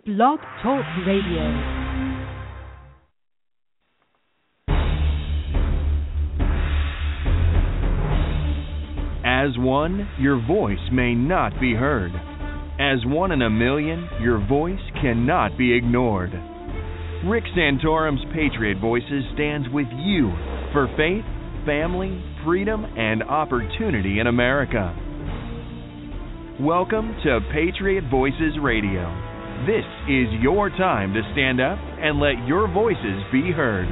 Blog Talk Radio. As one, your voice may not be heard. As one in a million, your voice cannot be ignored. Rick Santorum's Patriot Voices stands with you for faith, family, freedom, and opportunity in America. Welcome to Patriot Voices Radio. This is your time to stand up and let your voices be heard.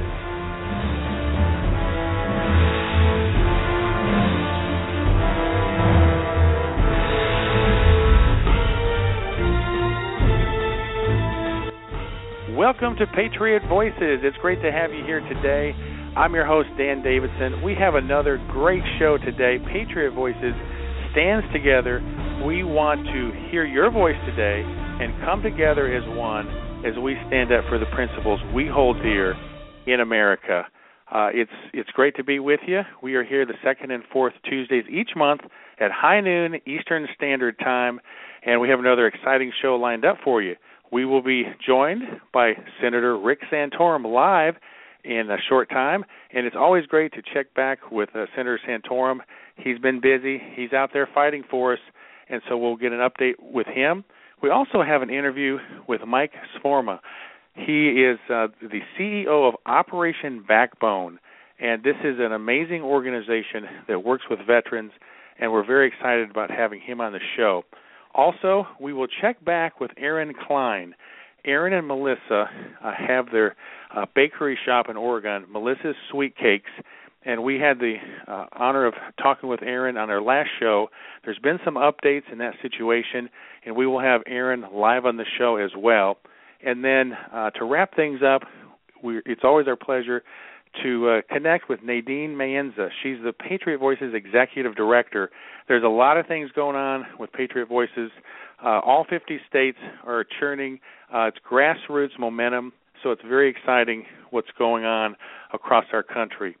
Welcome to Patriot Voices. It's great to have you here today. I'm your host, Dan Davidson. We have another great show today. Patriot Voices stands together. We want to hear your voice today and come together as one as we stand up for the principles we hold dear in America. It's great to be with you. We are here the second and fourth Tuesdays each month at high noon Eastern Standard Time, and we have another exciting show lined up for you. We will be joined by Senator Rick Santorum live in a short time, and it's always great to check back with Senator Santorum. He's been busy. He's out there fighting for us, and so we'll get an update with him. We also have an interview with Mike Sforma. He is the CEO of Operation Backbone, and this is an amazing organization that works with veterans, and we're very excited about having him on the show. Also, we will check back with Aaron Klein. Aaron and Melissa have their bakery shop in Oregon, Melissa's Sweet Cakes, and we had the honor of talking with Aaron on our last show. There's been some updates in that situation, and we will have Aaron live on the show as well. And then to wrap things up, it's always our pleasure to connect with Nadine Mayenza. She's the Patriot Voices Executive Director. There's a lot of things going on with Patriot Voices. All 50 states are churning. It's grassroots momentum, so it's very exciting what's going on across our country.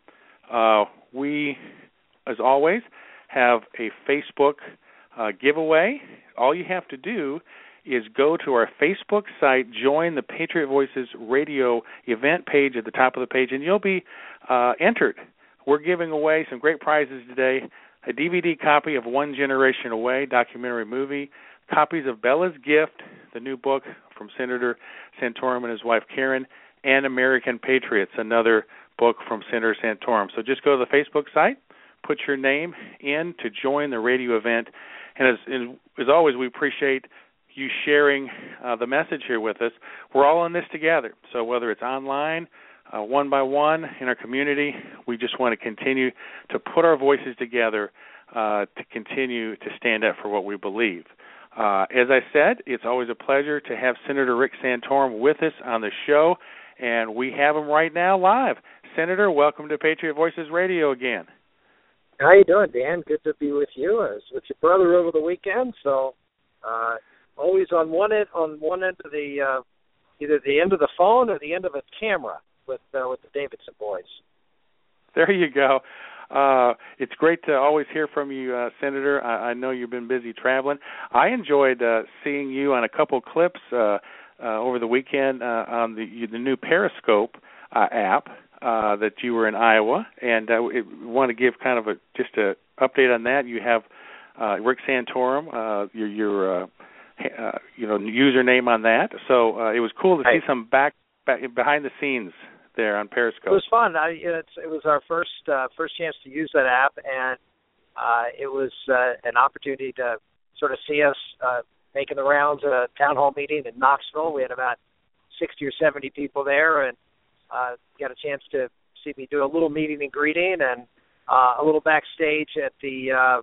We, as always, have a Facebook giveaway. All you have to do is go to our Facebook site, join the Patriot Voices radio event page at the top of the page, and you'll be entered. We're giving away some great prizes today, a DVD copy of One Generation Away documentary movie, copies of Bella's Gift, the new book from Senator Santorum and his wife Karen, and American Patriots, another book from Senator Santorum. So just go to the Facebook site, put your name in to join the radio event, and as always, we appreciate you sharing the message here with us. We're all in this together. So whether it's online, one by one in our community, we just want to continue to put our voices together to continue to stand up for what we believe. As I said, it's always a pleasure to have Senator Rick Santorum with us on the show, and we have him right now live. Senator, welcome to Patriot Voices Radio again. How you doing, Dan? Good to be with you. I was with your brother over the weekend, so always on one end of the either the end of the phone or the end of a camera with the Davidson boys. There you go. It's great to always hear from you, Senator. I know you've been busy traveling. I enjoyed seeing you on a couple clips over the weekend on the new Periscope app that you were in Iowa, and I want to give kind of just an update on that. You have Rick Santorum, your username on that. So it was cool to see some back behind the scenes there on Periscope. It was fun. It was our first chance to use that app, and it was an opportunity to sort of see us making the rounds at a town hall meeting in Knoxville. We had about 60 or 70 people there, and got a chance to see me do a little meeting and greeting and a little backstage at the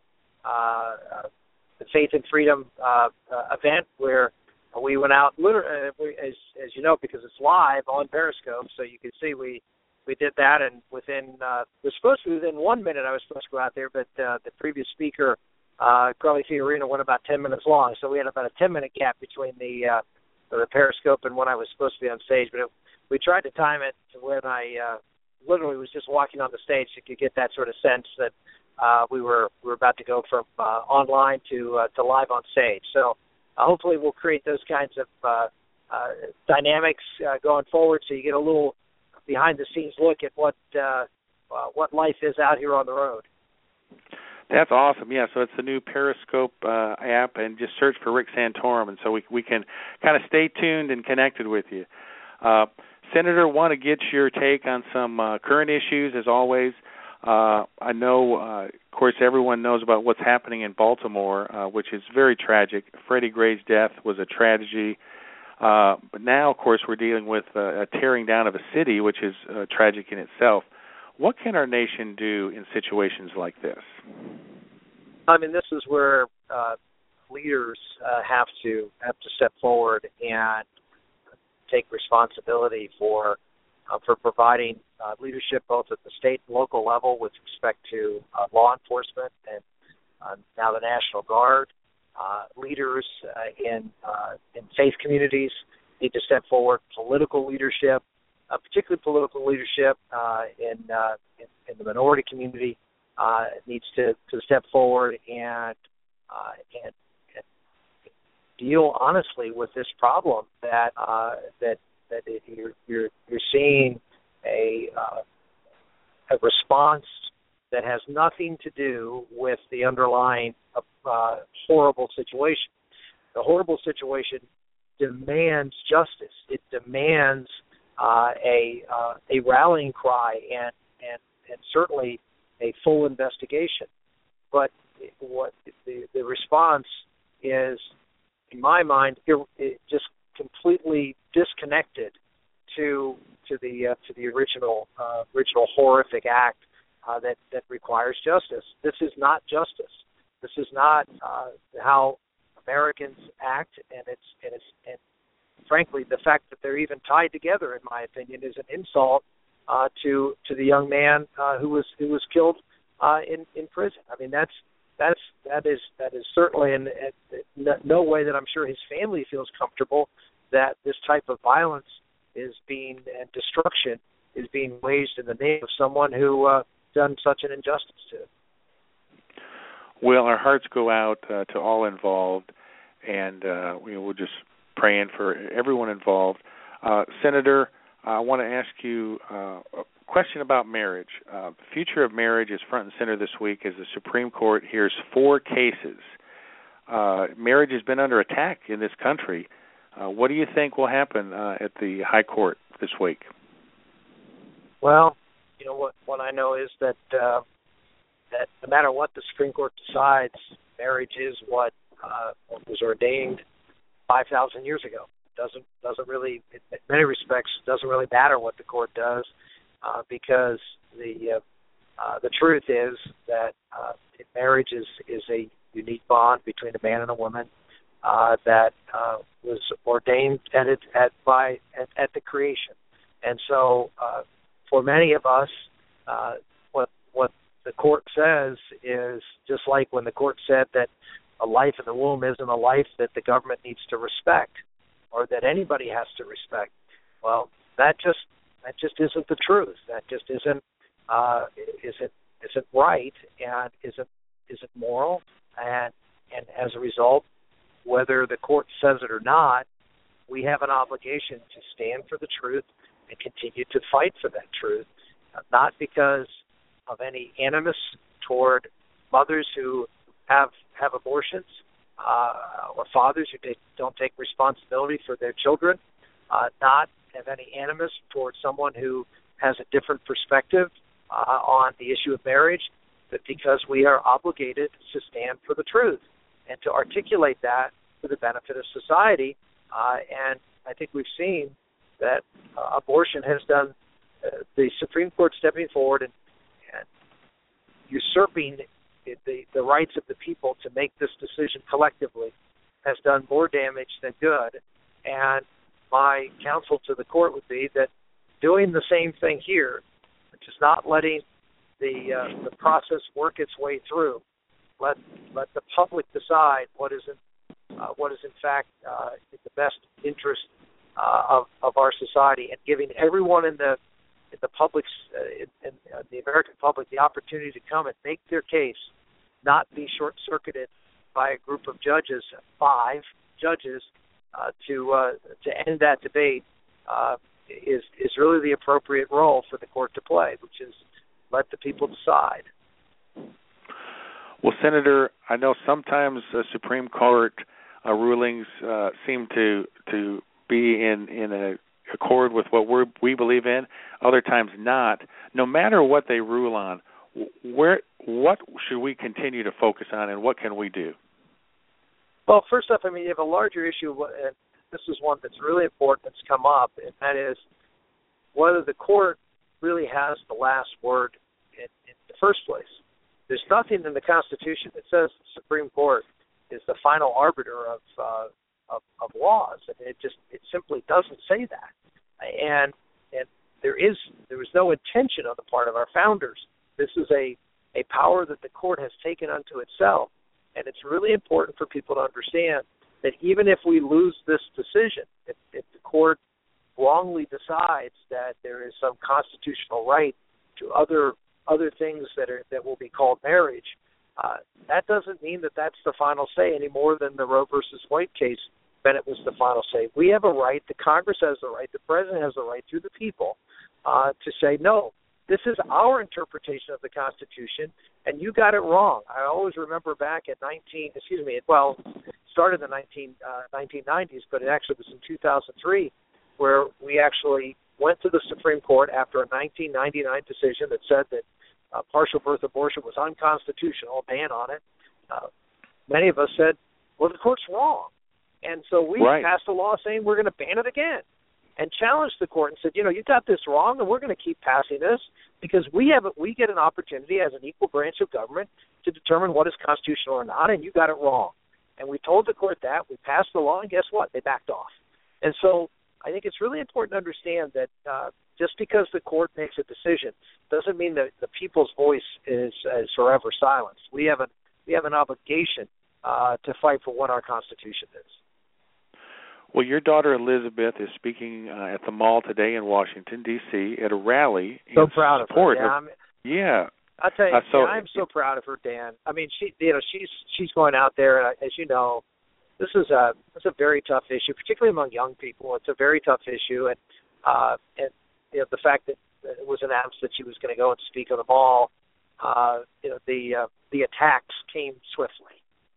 Faith and Freedom event where we went out, as you know, because it's live on Periscope, so you can see we did that, and within it was supposed to be within 1 minute I was supposed to go out there, but the previous speaker, Carly Fiorina, went about 10 minutes long, so we had about a 10-minute gap between the Periscope and when I was supposed to be on stage, but we tried to time it to when I literally was just walking on the stage, so you could get that sort of sense that we were about to go from online to live on stage. So hopefully we'll create those kinds of dynamics going forward, so you get a little behind-the-scenes look at what life is out here on the road. That's awesome. Yeah, so it's the new Periscope app, and just search for Rick Santorum, and so we can kind of stay tuned and connected with you. Senator, want to get your take on some current issues, as always. I know, of course, everyone knows about what's happening in Baltimore, which is very tragic. Freddie Gray's death was a tragedy. But now, of course, we're dealing with a tearing down of a city, which is tragic in itself. What can our nation do in situations like this? I mean, this is where leaders have to step forward and take responsibility for providing leadership both at the state and local level with respect to law enforcement and now the National Guard. Leaders in faith communities need to step forward. Political leadership, particularly political leadership in the minority community, needs to step forward and deal honestly with this problem that you're seeing a response that has nothing to do with the underlying horrible situation. The horrible situation demands justice. It demands a rallying cry and certainly a full investigation. But what the response is, in my mind, just completely disconnected to the original horrific act that requires justice. This is not justice. This is not how Americans act, and frankly, the fact that they're even tied together, in my opinion, is an insult to the young man who was killed in prison. I mean, that is certainly in no way that I'm sure his family feels comfortable that this type of violence and destruction is being waged in the name of someone who done such an injustice to. Well, our hearts go out to all involved, and we're just praying for everyone involved. Senator, I want to ask you a question about marriage. The future of marriage is front and center this week as the Supreme Court hears 4 cases. Marriage has been under attack in this country. What do you think will happen at the High Court this week? Well, you know what I know is that no matter what the Supreme Court decides, marriage is what was ordained 5,000 years ago. Doesn't really, in many respects, doesn't really matter what the court does, because the truth is that marriage is a unique bond between a man and a woman that was ordained at the creation, and so for many of us, what the court says is just like when the court said that a life in the womb isn't a life that the government needs to respect or that anybody has to respect. Well, that just isn't the truth. That just isn't right and isn't moral, and as a result, whether the court says it or not, we have an obligation to stand for the truth and continue to fight for that truth, not because of any animus toward mothers who have abortions or fathers who don't take responsibility for their children, not have any animus toward someone who has a different perspective on the issue of marriage, but because we are obligated to stand for the truth and to articulate that for the benefit of society. And I think we've seen that abortion has done the Supreme Court stepping forward and usurping the rights of the people to make this decision collectively has done more damage than good. And my counsel to the court would be that doing the same thing here, which is not letting the process work its way through, let the public decide what is in fact in the best interest of our society, and giving everyone in the public's in the American public the opportunity to come and make their case, not be short-circuited by a group of judges, 5 judges to end that debate is really the appropriate role for the court to play, which is let the people decide. Well, Senator, I know sometimes Supreme Court rulings seem to be in accord with what we believe in. Other times not. No matter what they rule on, what should we continue to focus on, and what can we do? Well, first off, you have a larger issue, and this is one that's really important that's come up, and that is whether the court really has the last word in the first place. There's nothing in the Constitution that says the Supreme Court is the final arbiter of laws. It simply doesn't say that, and there was no intention on the part of our founders. This is a power that the court has taken unto itself, and it's really important for people to understand that even if we lose this decision, if the court wrongly decides that there is some constitutional right to other things that will be called marriage, that doesn't mean that that's the final say any more than the Roe versus Wade case Bennett was the final say. We have a right, the Congress has the right, the President has the right through the people to say, no, this is our interpretation of the Constitution, and you got it wrong. I always remember back at started in the 1990s, but it actually was in 2003, where we actually went to the Supreme Court after a 1999 decision that said that partial birth abortion was unconstitutional, a ban on it. Many of us said, well, the court's wrong. And so we passed a law saying we're going to ban it again, and challenged the court and said, you got this wrong, and we're going to keep passing this because we get an opportunity as an equal branch of government to determine what is constitutional or not, and you got it wrong. And we told the court that. We passed the law, and guess what? They backed off. And so I think it's really important to understand that just because the court makes a decision doesn't mean that the people's voice is forever silenced. We have an obligation to fight for what our Constitution is. Well, your daughter Elizabeth is speaking at the mall today in Washington, D.C. at a rally. So proud of her. Yeah. I'll tell you, I'm so proud of her, Dan. She's going out there, and as you know, this is a very tough issue, particularly among young people. It's a very tough issue, and the fact that it was announced that she was going to go and speak at the mall, the attacks came swiftly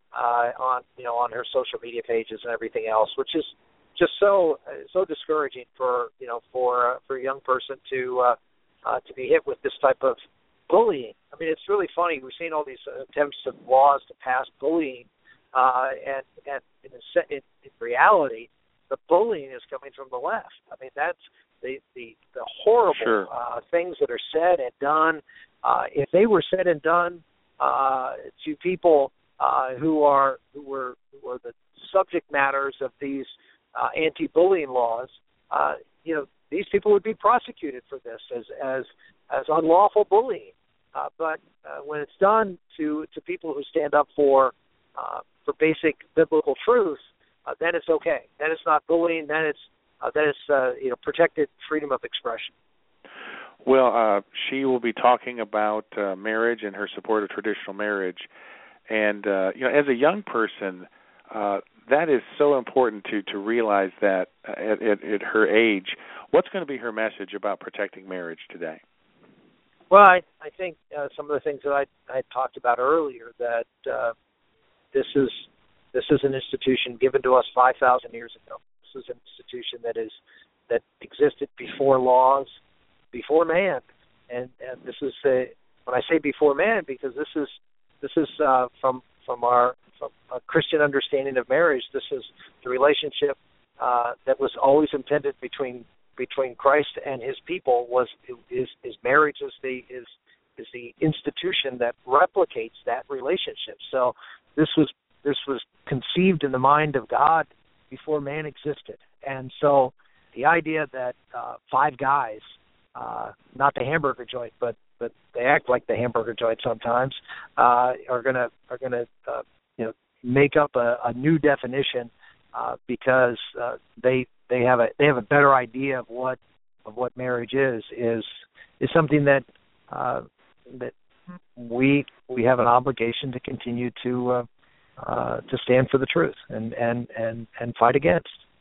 on her social media pages and everything else, which is just so discouraging for a young person to be hit with this type of bullying. It's really funny. We've seen all these attempts of laws to pass bullying, and in reality, the bullying is coming from the left. That's the horrible things that are said and done. If they were said and done to people who were the subject matters of these anti-bullying laws, these people would be prosecuted for this as unlawful bullying. But when it's done to people who stand up for basic biblical truth, then it's okay. Then it's not bullying. Then it's protected freedom of expression. Well, she will be talking about marriage and her support of traditional marriage. And, as a young person, that is so important to realize that at her age. What's going to be her message about protecting marriage today? Well, I think some of the things that I talked about earlier, that this is an institution given to us 5,000 years ago. This is an institution that existed before laws, before man, and this is when I say before man, because this is from a Christian understanding of marriage. This is the relationship that was always intended between Christ and His people. Is marriage is the institution that replicates that relationship. So this was conceived in the mind of God before man existed, and so the idea that five guys, not the hamburger joint, but they act like the hamburger joint sometimes, are gonna make up a new definition because they have a better idea of what marriage is something that we have an obligation to continue to stand for the truth and fight against.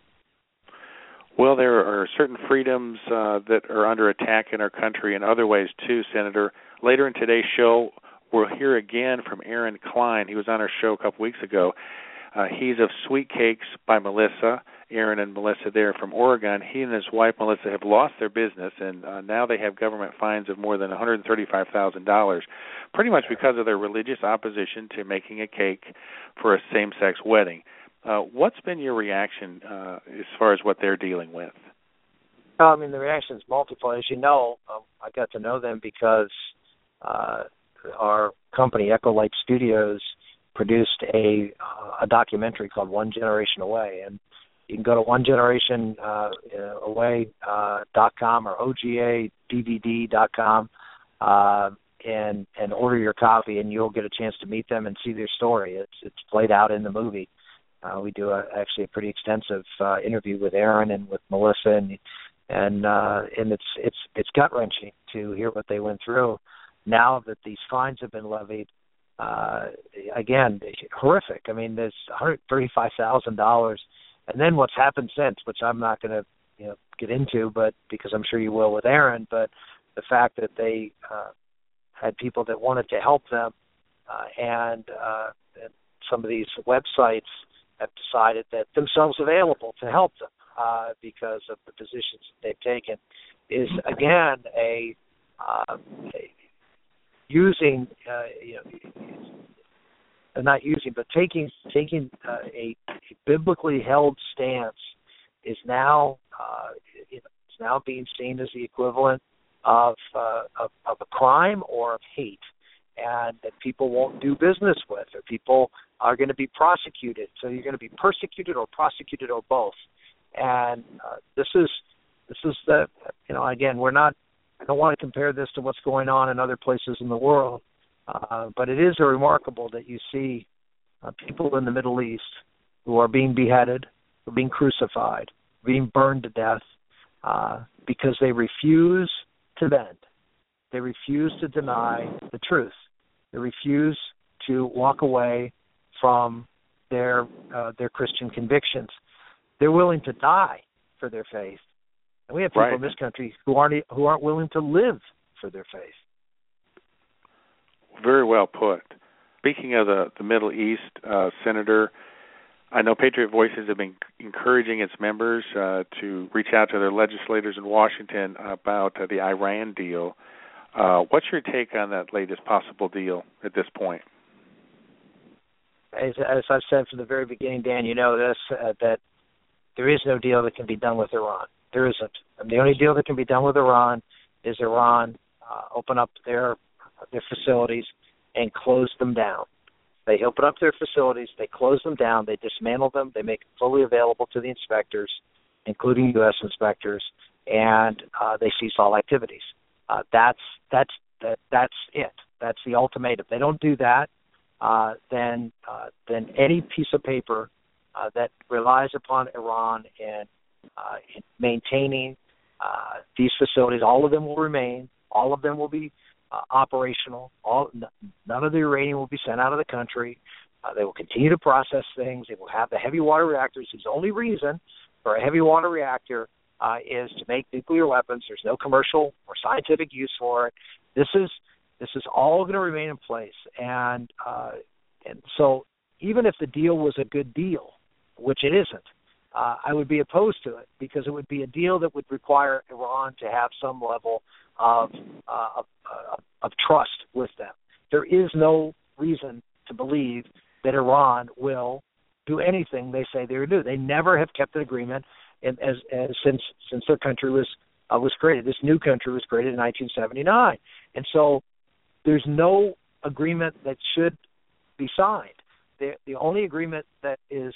Well, there are certain freedoms that are under attack in our country in other ways, too, Senator. Later in today's show, we'll hear again from Aaron Klein. He was on our show a couple weeks ago. He's of Sweet Cakes by Melissa. Aaron and Melissa there from Oregon. He and his wife, Melissa, have lost their business, and now they have government fines of more than $135,000, pretty much because of their religious opposition to making a cake for a same-sex wedding. What's been your reaction as far as what they're dealing with? I mean, the reaction is multiple. As you know, I got to know them because our company, Echolight Studios, produced a documentary called One Generation Away. And you can go to onegenerationaway.com or ogadvd.com and order your copy, and you'll get a chance to meet them and see their story. It's played out in the movie. We do actually a pretty extensive interview with Aaron and with Melissa, and it's gut wrenching to hear what they went through. Now that these fines have been levied, again, horrific. I mean, there's $135,000, and then what's happened since, which I'm not going to get into, but because I'm sure you will with Aaron, but the fact that they had people that wanted to help them, and some of these websites have decided that themselves available to help them because of the positions that they've taken, is again taking a biblically held stance is now it's now being seen as the equivalent of a crime or of hate, and that people won't do business with, or people are going to be prosecuted. So you're going to be persecuted or prosecuted or both. And this is the again, I don't want to compare this to what's going on in other places in the world, but it is remarkable that you see people in the Middle East who are being beheaded, who are being crucified, being burned to death because they refuse to bend. They refuse to deny the truth. They refuse to walk away from their Christian convictions. They're willing to die for their faith. And we have people in this country who aren't willing to live for their faith. Very well put. Speaking of the Middle East, Senator, I know Patriot Voices have been encouraging its members to reach out to their legislators in Washington about the Iran deal. What's your take on that latest possible deal at this point? As I've said from the very beginning, Dan, you know this, that there is no deal that can be done with Iran. There isn't. And the only deal that can be done with Iran is Iran open up their facilities and close them down. They open up their facilities, they close them down, they dismantle them, they make them fully available to the inspectors, including U.S. inspectors, and they cease all activities. That's it. That's the ultimatum. If they don't do that, then any piece of paper that relies upon Iran in maintaining these facilities, all of them will remain. All of them will be operational. None of the uranium will be sent out of the country. They will continue to process things. They will have the heavy water reactors, whose only reason for a heavy water reactor is to make nuclear weapons. There's no commercial or scientific use for it. This is all going to remain in place. And so even if the deal was a good deal, which it isn't, I would be opposed to it, because it would be a deal that would require Iran to have some level of trust with them. There is no reason to believe that Iran will do anything they say they would do. They never have kept an agreement since their country was created. This new country was created in 1979, and so there's no agreement that should be signed. The only agreement that is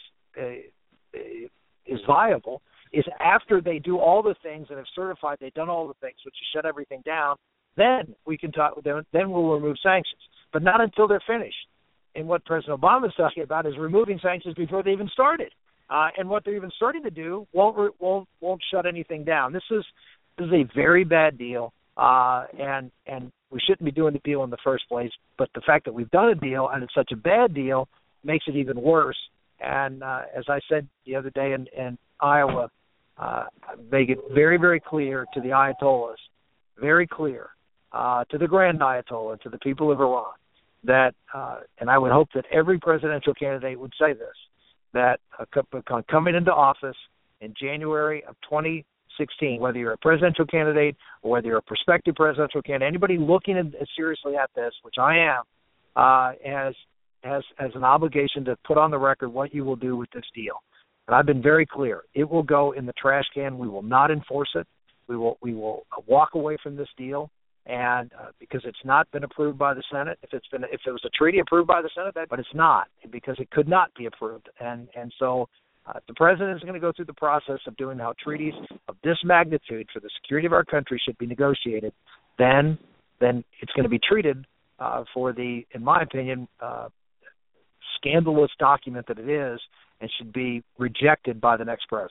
viable is after they do all the things and have certified they've done all the things, which is shut everything down. Then we can talk. Then we'll remove sanctions, but not until they're finished. And what President Obama is talking about is removing sanctions before they even started. And what they're even starting to do won't shut anything down. This is a very bad deal, and we shouldn't be doing the deal in the first place. But the fact that we've done a deal and it's such a bad deal makes it even worse. And as I said the other day in Iowa, make it very, very clear to the Ayatollahs, very clear to the Grand Ayatollah, to the people of Iran, that, and I would hope that every presidential candidate would say this, that coming into office in January of 2016, whether you're a presidential candidate or whether you're a prospective presidential candidate, anybody looking seriously at this, which I am, has an obligation to put on the record what you will do with this deal. And I've been very clear. It will go in the trash can. We will not enforce it. We will walk away from this deal, and because it's not been approved by the Senate. If it was a treaty approved by the Senate, but it's not, because it could not be approved. And so the president is going to go through the process of doing how treaties of this magnitude for the security of our country should be negotiated. Then it's going to be treated for the, in my opinion, scandalous document that it is, and should be rejected by the next president.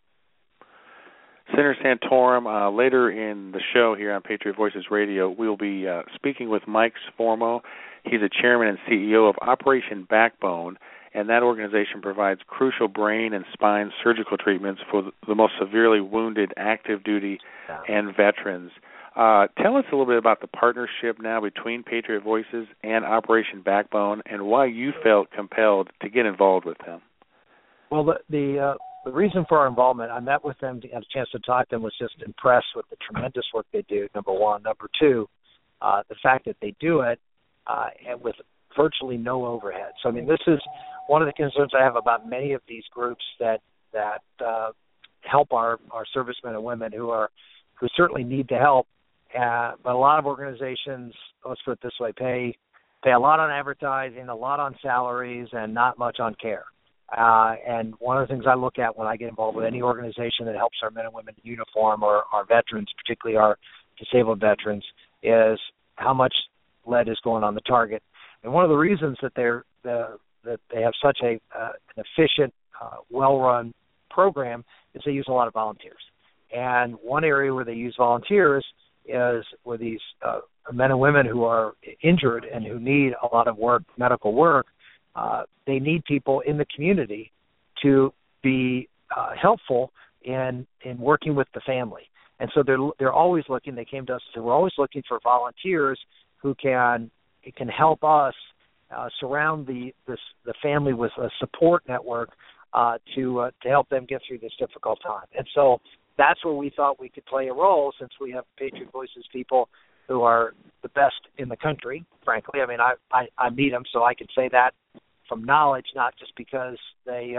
Senator Santorum, later in the show here on Patriot Voices Radio, we'll be speaking with Mike Sformo. He's the chairman and CEO of Operation Backbone, and that organization provides crucial brain and spine surgical treatments for the most severely wounded active duty and veterans. Tell us a little bit about the partnership now between Patriot Voices and Operation Backbone, and why you felt compelled to get involved with them. Well, the reason for our involvement, I met with them, had a chance to talk to them, was just impressed with the tremendous work they do, number one. Number two, the fact that they do it and with virtually no overhead. So, I mean, this is one of the concerns I have about many of these groups that help our servicemen and women who certainly need the help. But a lot of organizations, let's put it this way, pay a lot on advertising, a lot on salaries, and not much on care. And one of the things I look at when I get involved with any organization that helps our men and women in uniform or our veterans, particularly our disabled veterans, is how much lead is going on the target. And one of the reasons that they have such an efficient, well-run program is they use a lot of volunteers. And one area where they use volunteers is where these men and women who are injured and who need a lot of work, medical work, they need people in the community to be helpful in working with the family. And so they're always looking. They came to us and said, we're always looking for volunteers who can help us surround the family with a support network to help them get through this difficult time. And so that's where we thought we could play a role, since we have Patriot Voices people who are the best in the country, frankly. I mean, I meet them, so I can say that from knowledge, not just because they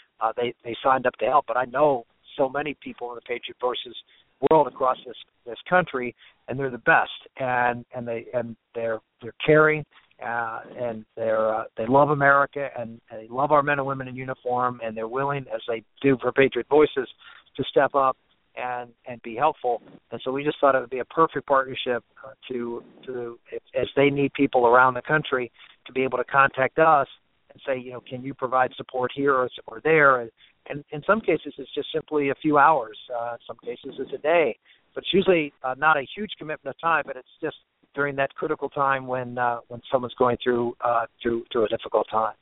signed up to help, but I know so many people in the Patriot Voices world across this country, and they're the best, and they're caring, and they love America, and they love our men and women in uniform, and they're willing, as they do for Patriot Voices, to step up and be helpful. And so we just thought it would be a perfect partnership to as they need people around the country, to be able to contact us and say, can you provide support here or there? And in some cases, it's just simply a few hours. In some cases, it's a day. But it's usually not a huge commitment of time, but it's just during that critical time when someone's going through a difficult time.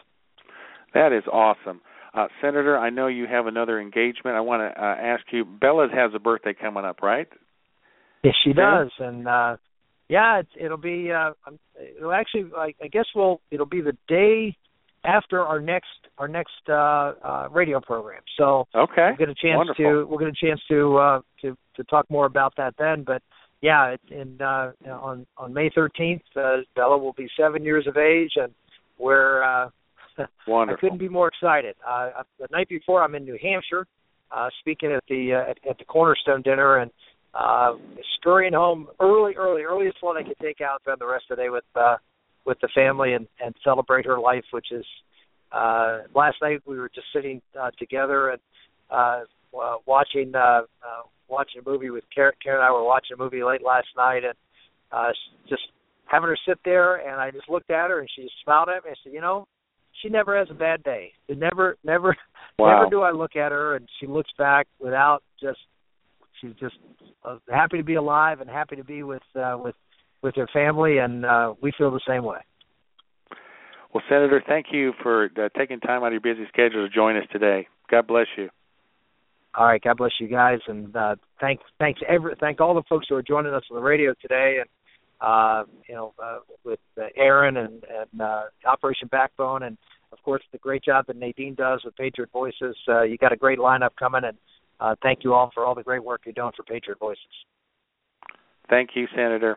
That is awesome. Senator, I know you have another engagement. I want to ask you, Bella has a birthday coming up, right? Yes, she does. And it'll be. It'll actually. I guess it'll be the day after our next radio program. So okay, we'll get a chance to talk more about that then. But yeah, on May 13th, Bella will be 7 years of age, and we're. Wonderful. I couldn't be more excited. The night before, I'm in New Hampshire, speaking at the Cornerstone dinner, and scurrying home earliest one I could take out, spend the rest of the day with the family and celebrate her life, which is last night we were just sitting together and watching a movie with Karen and I were watching a movie late last night, and just having her sit there, and I just looked at her and she just smiled at me. I said, she never has a bad day. Never do I look at her and she looks back she's just happy to be alive and happy to be with her family, and we feel the same way. Well, Senator, thank you for taking time out of your busy schedule to join us today. God bless you. All right, God bless you guys, and thank all the folks who are joining us on the radio today, and with Aaron and Operation Backbone, and of course the great job that Nadine does with Patriot Voices. You got a great lineup coming, and thank you all for all the great work you're doing for Patriot Voices. Thank you, Senator.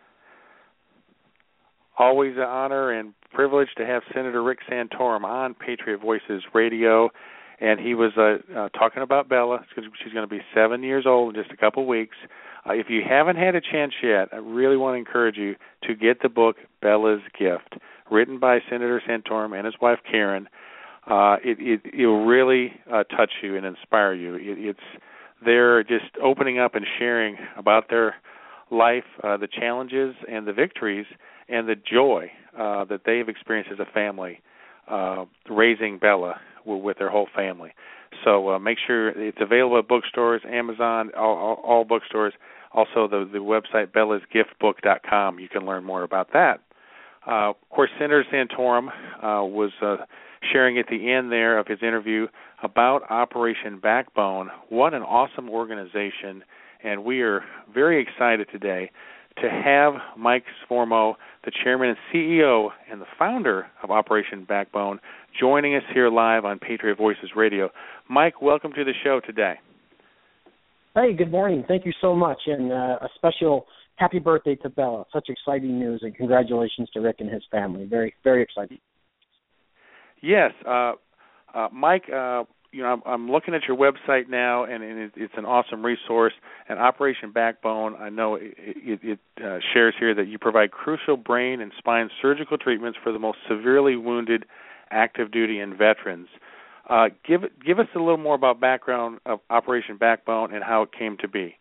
Always an honor and privilege to have Senator Rick Santorum on Patriot Voices Radio. And he was talking about Bella. She's going to be 7 years old in just a couple of weeks. If you haven't had a chance yet, I really want to encourage you to get the book Bella's Gift, written by Senator Santorum and his wife Karen. It will really touch you and inspire you. They're just opening up and sharing about their life, the challenges and the victories and the joy that they've experienced as a family raising Bella with their whole family. So make sure it's available at bookstores, Amazon, all bookstores. Also, the website bellasgiftbook.com. You can learn more about that. Of course, Senator Santorum was sharing at the end there of his interview about Operation Backbone. What an awesome organization, and we are very excited today to have Mike Sformo, the chairman and CEO and the founder of Operation Backbone, joining us here live on Patriot Voices Radio. Mike, welcome to the show today. Hey, good morning. Thank you so much, and a special happy birthday to Bella. Such exciting news, and congratulations to Rick and his family. Very, very exciting. Yes, Mike. I'm looking at your website now, and it's an awesome resource. And Operation Backbone, I know it shares here that you provide crucial brain and spine surgical treatments for the most severely wounded active duty and veterans. Give us a little more about background of Operation Backbone and how it came to be.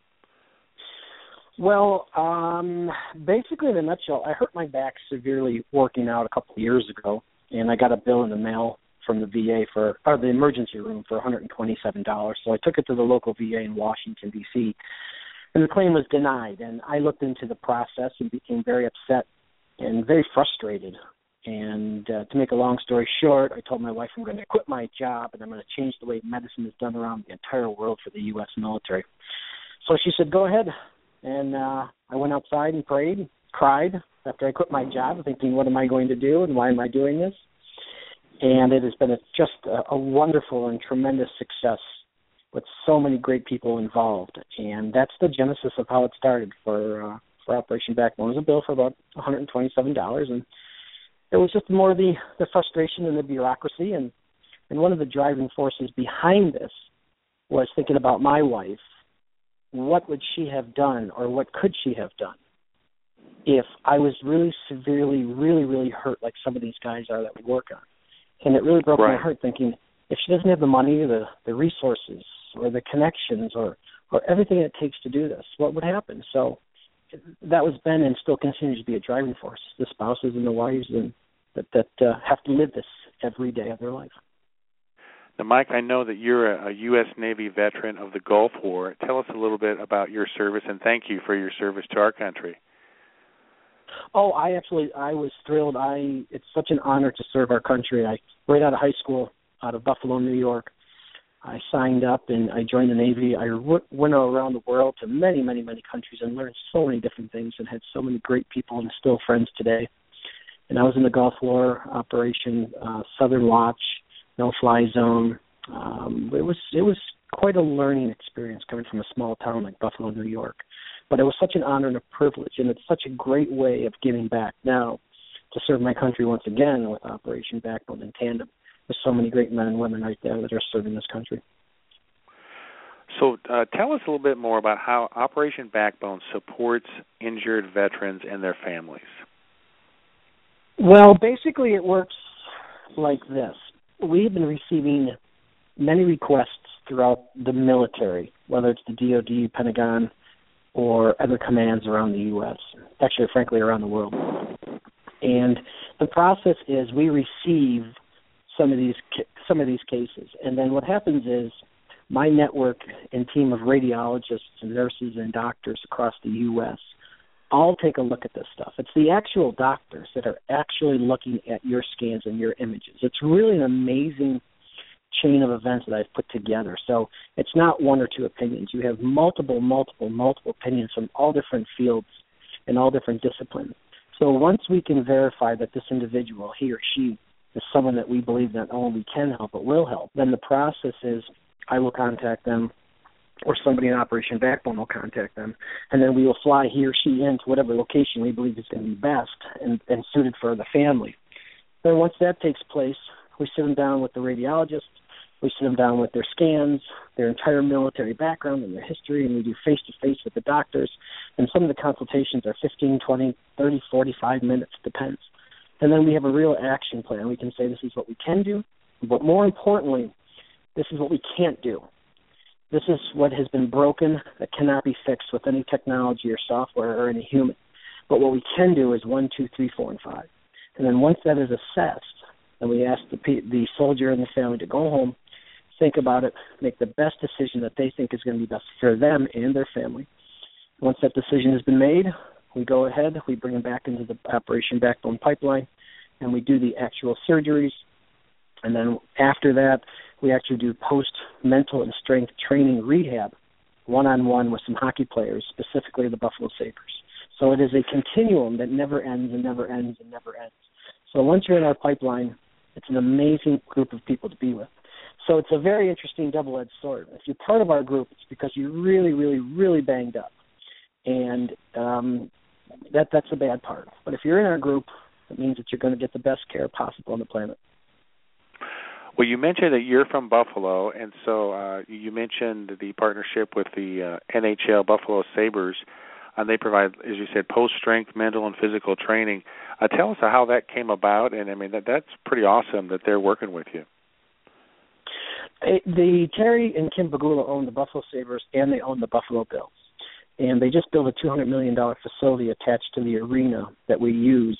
Well, basically in a nutshell, I hurt my back severely working out a couple of years ago, and I got a bill in the mail from the VA or the emergency room for $127. So I took it to the local VA in Washington, D.C., and the claim was denied. And I looked into the process and became very upset and very frustrated. And to make a long story short, I told my wife I'm going to quit my job and I'm going to change the way medicine is done around the entire world for the U.S. military. So she said, go ahead. And I went outside and prayed, cried after I quit my job, thinking, what am I going to do and why am I doing this? And it has been just a wonderful and tremendous success with so many great people involved. And that's the genesis of how it started for Operation Backbone. It was a bill for about $127, and it was just more the frustration and the bureaucracy. And one of the driving forces behind this was thinking about my wife. What would she have done, or what could she have done if I was really severely, really, really hurt like some of these guys are that we work on? And it really broke my heart thinking, if she doesn't have the money, the resources, or the connections, or everything it takes to do this, what would happen? So that was been and still continues to be a driving force, the spouses and the wives and that have to live this every day of their life. Now, Mike, I know that you're a U.S. Navy veteran of the Gulf War. Tell us a little bit about your service, and thank you for your service to our country. Oh, I was thrilled. It's such an honor to serve our country. Right out of high school, out of Buffalo, New York, I signed up and I joined the Navy. I went around the world to many, many, many countries and learned so many different things and had so many great people and still friends today. And I was in the Gulf War operation, Southern Watch, no-fly zone. It was quite a learning experience coming from a small town like Buffalo, New York. But it was such an honor and a privilege, and it's such a great way of giving back now to serve my country once again with Operation Backbone in tandem. There's so many great men and women right there that are serving this country. So tell us a little bit more about how Operation Backbone supports injured veterans and their families. Well, basically it works like this. We've been receiving many requests throughout the military, whether it's the DOD, Pentagon, or other commands around the U.S., actually, frankly, around the world. And the process is we receive some of these cases, and then what happens is my network and team of radiologists and nurses and doctors across the U.S. all take a look at this stuff. It's the actual doctors that are actually looking at your scans and your images. It's really an amazing chain of events that I've put together. So it's not one or two opinions. You have multiple opinions from all different fields and all different disciplines. So once we can verify that this individual, he or she, is someone that we believe not only can help but will help, then the process is I will contact them, or somebody in Operation Backbone will contact them, and then we will fly he or she into whatever location we believe is going to be best and suited for the family. Then once that takes place, we sit them down with the radiologist, we sit them down with their scans, their entire military background and their history, and we do face-to-face with the doctors. And some of the consultations are 15, 20, 30, 45 minutes, depends. And then we have a real action plan. We can say this is what we can do, but more importantly, this is what we can't do. This is what has been broken that cannot be fixed with any technology or software or any human. But what we can do is 1, 2, 3, 4, and 5. And then once that is assessed, then we ask the soldier and the family to go home, think about it, make the best decision that they think is going to be best for them and their family. Once that decision has been made, we go ahead, we bring them back into the Operation Backbone pipeline, and we do the actual surgeries. And then after that, we actually do post-mental and strength training rehab, one-on-one with some hockey players, specifically the Buffalo Sabres. So it is a continuum that never ends and never ends and never ends. So once you're in our pipeline, it's an amazing group of people to be with. So it's a very interesting double-edged sword. If you're part of our group, it's because you're really, really, really banged up. And that's the bad part. But if you're in our group, it means that you're going to get the best care possible on the planet. Well, you mentioned that you're from Buffalo, and so you mentioned the partnership with the NHL Buffalo Sabres, and they provide, as you said, post-strength mental and physical training. Tell us how that came about, and I mean that's pretty awesome that they're working with you. The Terry and Kim Pegula own the Buffalo Sabres, and they own the Buffalo Bills. And they just built a $200 million facility attached to the arena that we use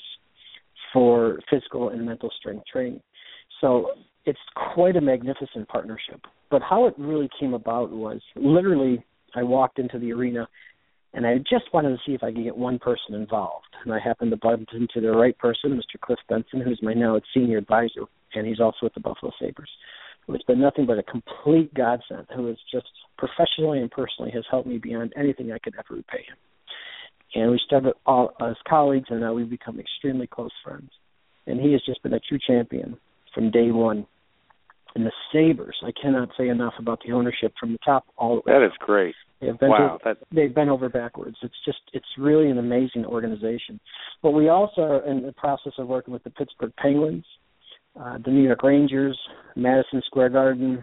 for physical and mental strength training. So it's quite a magnificent partnership. But how it really came about was literally I walked into the arena, and I just wanted to see if I could get one person involved. And I happened to bump into the right person, Mr. Cliff Benson, who's my now senior advisor, and he's also with the Buffalo Sabres. It's been nothing but a complete godsend, who is just professionally and personally has helped me beyond anything I could ever repay him. And we started all as colleagues, and now we've become extremely close friends. And he has just been a true champion from day one. And the Sabres, I cannot say enough about the ownership from the top all the way. That is great. They've been over backwards. It's really an amazing organization. But we also are in the process of working with the Pittsburgh Penguins, the New York Rangers, Madison Square Garden,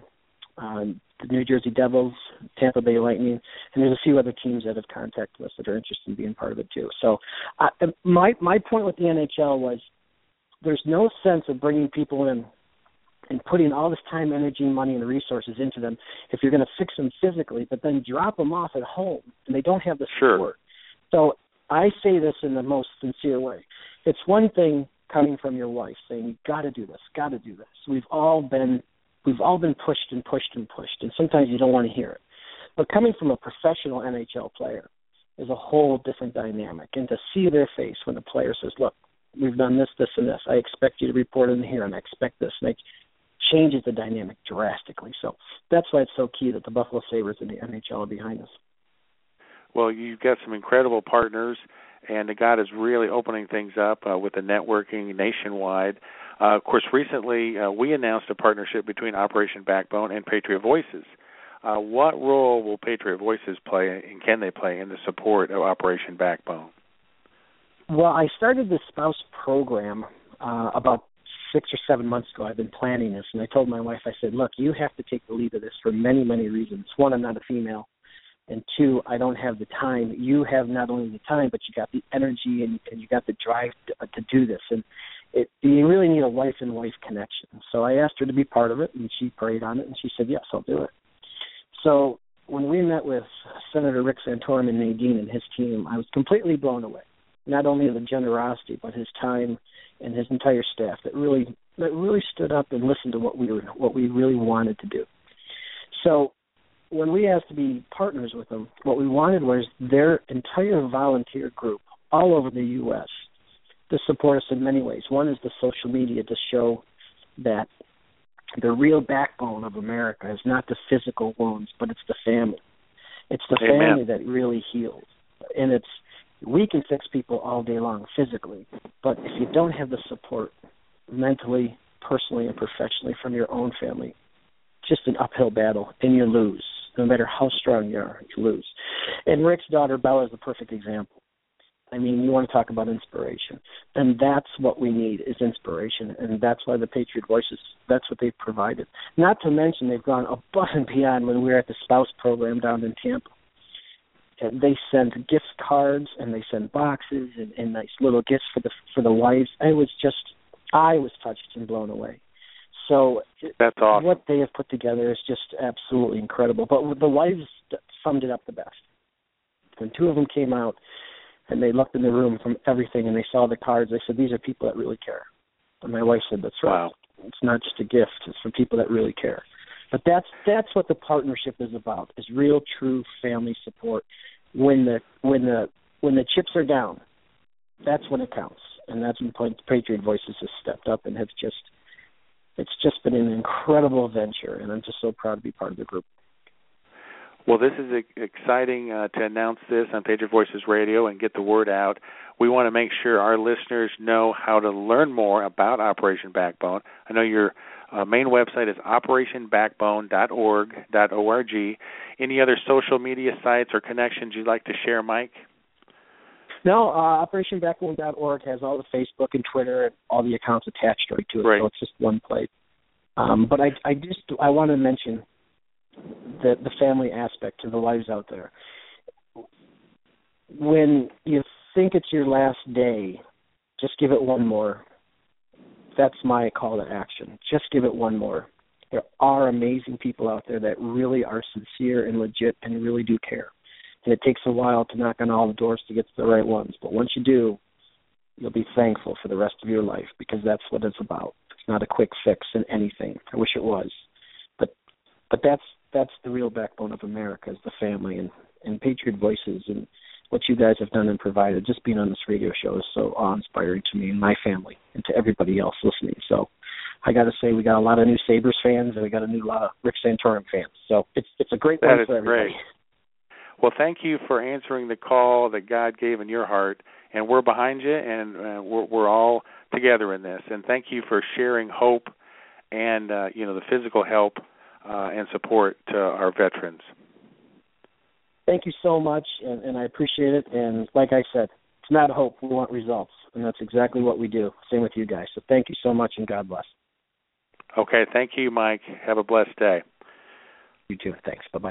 the New Jersey Devils, Tampa Bay Lightning, and there's a few other teams that have contacted us that are interested in being part of it too. So my point with the NHL was there's no sense of bringing people in and putting all this time, energy, money, and resources into them if you're going to fix them physically, but then drop them off at home and they don't have the support. So I say this in the most sincere way. It's one thing coming from your wife saying, "You got to do this, got to do this." We've all been pushed and pushed and pushed, and sometimes you don't want to hear it. But coming from a professional NHL player is a whole different dynamic, and to see their face when the player says, "Look, we've done this, this, and this. I expect you to report in here, and I expect this," and it changes the dynamic drastically. So that's why it's so key that the Buffalo Sabres and the NHL are behind us. Well, you've got some incredible partners, and God is really opening things up with the networking nationwide. Of course, recently we announced a partnership between Operation Backbone and Patriot Voices. What role will Patriot Voices play, and can they play, in the support of Operation Backbone? Well, I started this spouse program about 6 or 7 months ago. I've been planning this, and I told my wife, I said, "Look, you have to take the lead of this for many, many reasons. One, I'm not a female. And two, I don't have the time. You have not only the time, but you got the energy and you got the drive to do this. And you really need a wife and wife connection. So I asked her to be part of it, and she prayed on it, and she said, yes, I'll do it. So when we met with Senator Rick Santorum and Nadine and his team, I was completely blown away. Not only the generosity, but his time and his entire staff that really stood up and listened to what we really wanted to do. So when we asked to be partners with them, what we wanted was their entire volunteer group all over the U.S. to support us in many ways. One is the social media to show that the real backbone of America is not the physical wounds, but it's the family. It's the family that really heals. And we can fix people all day long physically, but if you don't have the support mentally, personally, and professionally from your own family, just an uphill battle, and you lose. No matter how strong you are, you lose. And Rick's daughter, Bella, is the perfect example. I mean, you want to talk about inspiration. And that's what we need, is inspiration. And that's why the Patriot Voices, that's what they've provided. Not to mention they've gone above and beyond when we were at the spouse program down in Tampa. And they send gift cards, and they send boxes and nice little gifts for the wives. I was touched and blown away. So that's awesome. What they have put together is just absolutely incredible. But the wives summed it up the best. When two of them came out and they looked in the room from everything and they saw the cards, they said, these are people that really care. And my wife said, that's right. Wow. It's not just a gift. It's for people that really care. But that's what the partnership is about, is real, true family support. When the chips are down, that's when it counts. And that's when Patriot Voices has stepped up and it's just been an incredible venture, and I'm just so proud to be part of the group. Well, this is exciting to announce this on Patriot Voices Radio and get the word out. We want to make sure our listeners know how to learn more about Operation Backbone. I know your main website is operationbackbone.org. Any other social media sites or connections you'd like to share, Mike? No, OperationBackbone.org has all the Facebook and Twitter and all the accounts attached right to it, right. So it's just one place. But I want to mention the family aspect to the wives out there. When you think it's your last day, just give it one more. That's my call to action. Just give it one more. There are amazing people out there that really are sincere and legit and really do care. And it takes a while to knock on all the doors to get to the right ones. But once you do, you'll be thankful for the rest of your life, because that's what it's about. It's not a quick fix in anything. I wish it was. But that's the real backbone of America, is the family, and Patriot Voices and what you guys have done and provided. Just being on this radio show is so awe-inspiring to me and my family and to everybody else listening. So I got to say, we got a lot of new Sabres fans, and we got a lot of Rick Santorum fans. So it's a great place for everybody. Great. Well, thank you for answering the call that God gave in your heart, and we're behind you, and we're all together in this. And thank you for sharing hope and the physical help and support to our veterans. Thank you so much, and I appreciate it. And like I said, it's not hope. We want results, and that's exactly what we do. Same with you guys. So thank you so much, and God bless. Okay, thank you, Mike. Have a blessed day. You too. Thanks. Bye-bye.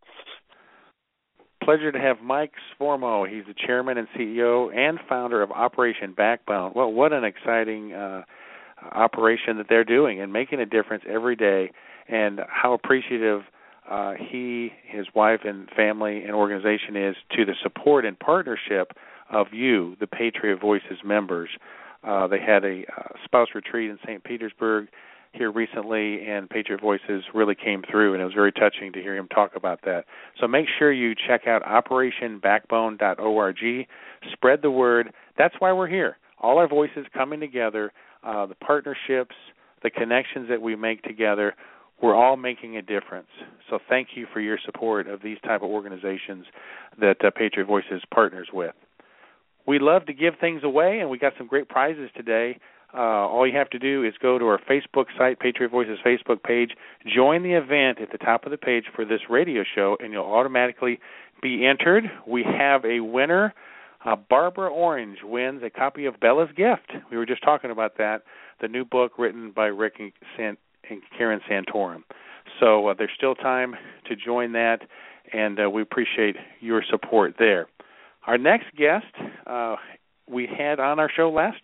Pleasure to have Mike Sformo. He's the chairman and CEO and founder of Operation Backbone. Well, what an exciting operation that they're doing and making a difference every day, and how appreciative he, his wife, and family and organization is to the support and partnership of you, the Patriot Voices members. They had a spouse retreat in St. Petersburg here recently, and Patriot Voices really came through, and it was very touching to hear him talk about that. So make sure you check out operationbackbone.org. Spread the word. That's why we're here. All our voices coming together, the partnerships, the connections that we make together, we're all making a difference. So thank you for your support of these type of organizations that Patriot Voices partners with. We love to give things away, and we got some great prizes today. All you have to do is go to our Facebook site, Patriot Voices Facebook page, join the event at the top of the page for this radio show, and you'll automatically be entered. We have a winner. Barbara Orange wins a copy of Bella's Gift. We were just talking about that, the new book written by Rick and Karen Santorum. So there's still time to join that, and we appreciate your support there. Our next guest we had on our show last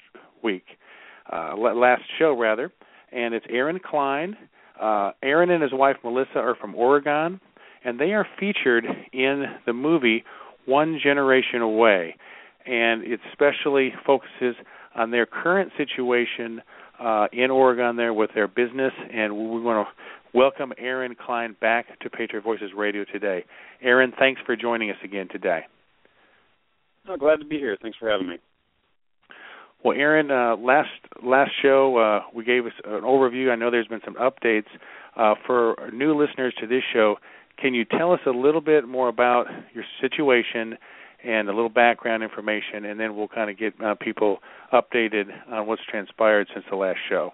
show, and it's Aaron Klein. Aaron and his wife Melissa are from Oregon, and they are featured in the movie One Generation Away, and it especially focuses on their current situation in Oregon there with their business, and we want to welcome Aaron Klein back to Patriot Voices Radio today. Aaron, thanks for joining us again today. Oh, glad to be here. Thanks for having me. Well, Aaron, last show we gave us an overview. I know there's been some updates. For new listeners to this show, can you tell us a little bit more about your situation and a little background information, and then we'll kind of get people updated on what's transpired since the last show?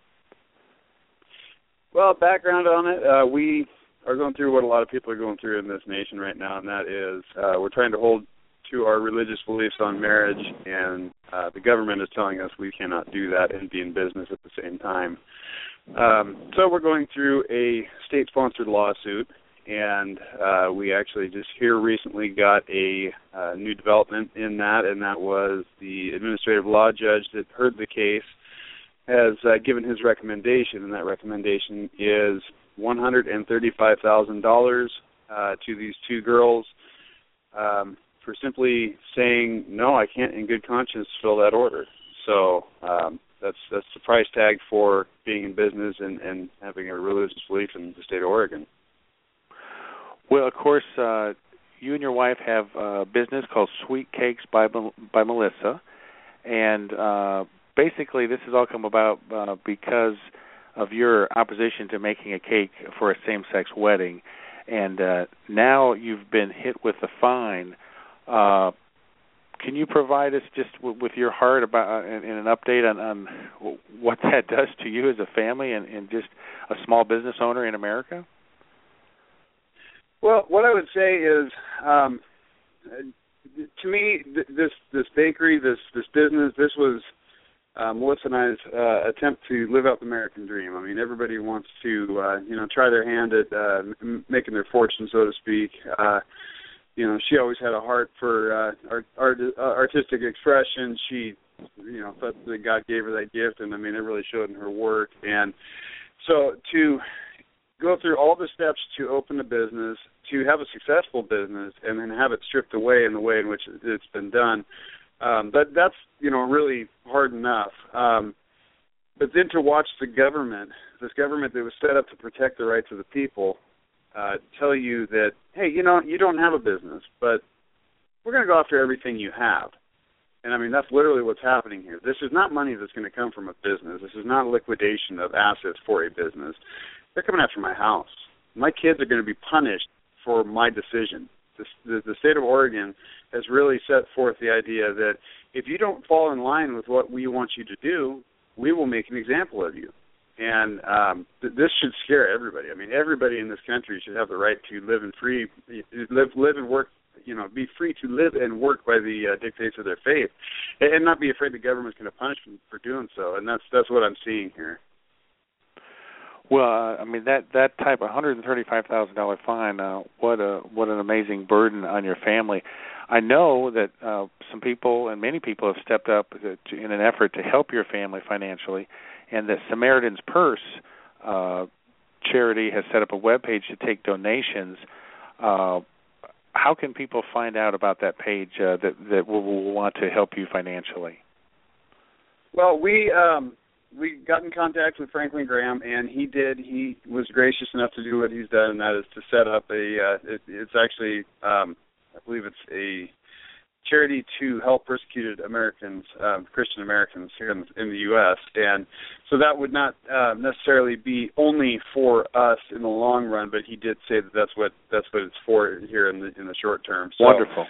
Well, background on it, we are going through what a lot of people are going through in this nation right now, and that is we're trying to hold to our religious beliefs on marriage, and the government is telling us we cannot do that and be in business at the same time. So we're going through a state-sponsored lawsuit, and we actually just here recently got a new development in that, and that was the administrative law judge that heard the case has given his recommendation, and that recommendation is $135,000 to these two girls for simply saying, no, I can't in good conscience fill that order. So that's the price tag for being in business and having a religious belief in the state of Oregon. Well, of course, you and your wife have a business called Sweet Cakes by Melissa, and basically this has all come about because of your opposition to making a cake for a same-sex wedding, and now you've been hit with a fine. Can you provide us just with your heart about and an update on what that does to you as a family and just a small business owner in America? Well, what I would say is, to me, this bakery, this business, this was Melissa and I's attempt to live out the American dream. I mean, everybody wants to, try their hand at making their fortune, so to speak. She always had a heart for artistic expression. She, thought that God gave her that gift, and I mean, it really showed in her work. And so to go through all the steps to open a business, to have a successful business, and then have it stripped away in the way in which it's been done, that's really hard enough. But then to watch this government that was set up to protect the rights of the people, tell you that, hey, you don't have a business, but we're going to go after everything you have. And, I mean, that's literally what's happening here. This is not money that's going to come from a business. This is not a liquidation of assets for a business. They're coming after my house. My kids are going to be punished for my decision. The state of Oregon has really set forth the idea that if you don't fall in line with what we want you to do, we will make an example of you. And this should scare everybody. I mean, everybody in this country should have the right to live and work. Be free to live and work by the dictates of their faith, and not be afraid the government's going to punish them for doing so. And that's what I'm seeing here. Well, I mean that type of $135,000 fine. What an amazing burden on your family. I know that some people and many people have stepped up in an effort to help your family financially, and that Samaritan's Purse charity has set up a webpage to take donations. How can people find out about that page that will want to help you financially? Well, we got in contact with Franklin Graham, and he was gracious enough to do what he's done, and that is to set up it's actually, I believe it's a charity to help persecuted Americans, Christian Americans here in the U.S., and so that would not necessarily be only for us in the long run, but he did say that that's what it's for here in the short term. So, wonderful.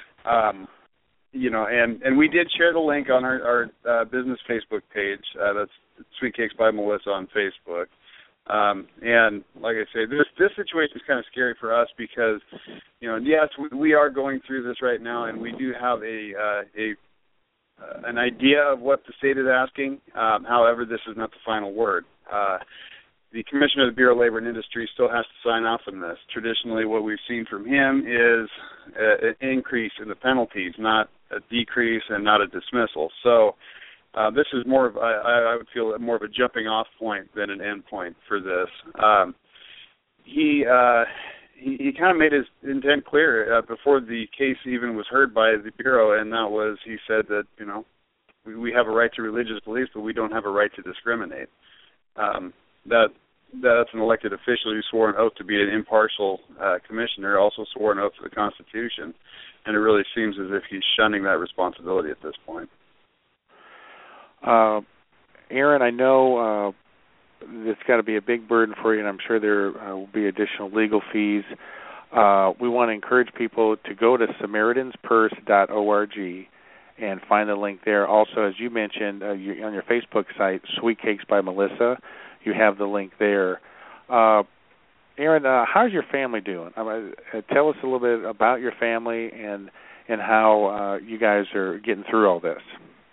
And we did share the link on our business Facebook page. That's Sweet Cakes by Melissa on Facebook. And like I say, this situation is kind of scary for us because, yes, we are going through this right now, and we do have an idea of what the state is asking. However, this is not the final word. The Commissioner of the Bureau of Labor and Industry still has to sign off on this. Traditionally, what we've seen from him is an increase in the penalties, not a decrease and not a dismissal. So this is more of, I would feel, more of a jumping off point than an end point for this. He kind of made his intent clear before the case even was heard by the Bureau, and that was, he said that, we have a right to religious beliefs, but we don't have a right to discriminate. That's an elected official who swore an oath to be an impartial commissioner, also swore an oath to the Constitution, and it really seems as if he's shunning that responsibility at this point. Aaron, I know it's got to be a big burden for you, and I'm sure there will be additional legal fees. We want to encourage people to go to SamaritansPurse.org and find the link there. Also, as you mentioned, on your Facebook site, Sweet Cakes by Melissa, you have the link there. Aaron, how's your family doing? Tell us a little bit about your family and how you guys are getting through all this.